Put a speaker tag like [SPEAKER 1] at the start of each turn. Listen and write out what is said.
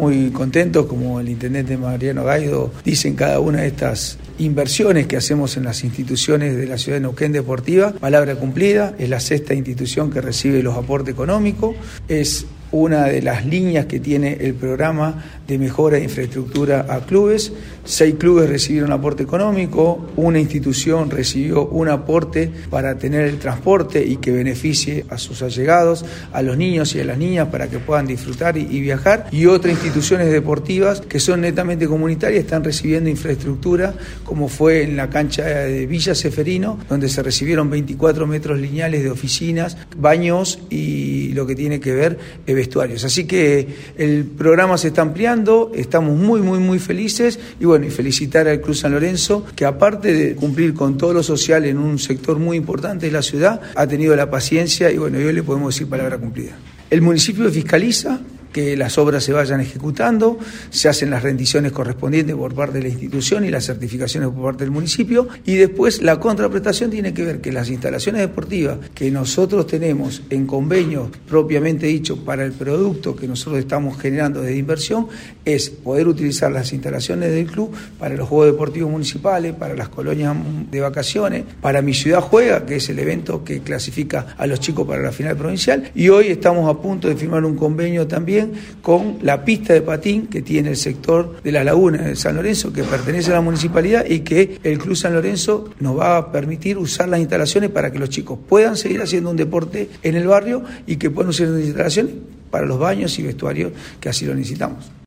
[SPEAKER 1] muy contentos, como el intendente Mariano Gaido dice en cada una de estas inversiones que hacemos en las instituciones de la ciudad de Neuquén deportiva. Palabra cumplida, es la 6ª institución que recibe los aportes económicos, es una de las líneas que tiene el programa de mejora de infraestructura a clubes. 6 clubes recibieron aporte económico, una institución recibió un aporte para tener el transporte y que beneficie a sus allegados, a los niños y a las niñas para que puedan disfrutar y viajar, y otras instituciones deportivas que son netamente comunitarias están recibiendo infraestructura, como fue en la cancha de Villa Ceferino, donde se recibieron 24 metros lineales de oficinas, baños y lo que tiene que ver vestuarios. Así que el programa se está ampliando, estamos muy felices y bueno, y felicitar al Club San Lorenzo, que aparte de cumplir con todo lo social en un sector muy importante de la ciudad, ha tenido la paciencia y bueno, hoy le podemos decir palabra cumplida. El municipio fiscaliza que las obras se vayan ejecutando, se hacen las rendiciones correspondientes por parte de la institución y las certificaciones por parte del municipio, y después la contraprestación tiene que ver que las instalaciones deportivas que nosotros tenemos en convenio propiamente dicho para el producto que nosotros estamos generando de inversión es poder utilizar las instalaciones del club para los Juegos Deportivos Municipales, para las colonias de vacaciones, para Mi Ciudad Juega, que es el evento que clasifica a los chicos para la final provincial, y hoy estamos a punto de firmar un convenio también con la pista de patín que tiene el sector de las lagunas de San Lorenzo, que pertenece a la municipalidad, y que el Club San Lorenzo nos va a permitir usar las instalaciones para que los chicos puedan seguir haciendo un deporte en el barrio y que puedan usar las instalaciones para los baños y vestuarios que así lo necesitamos.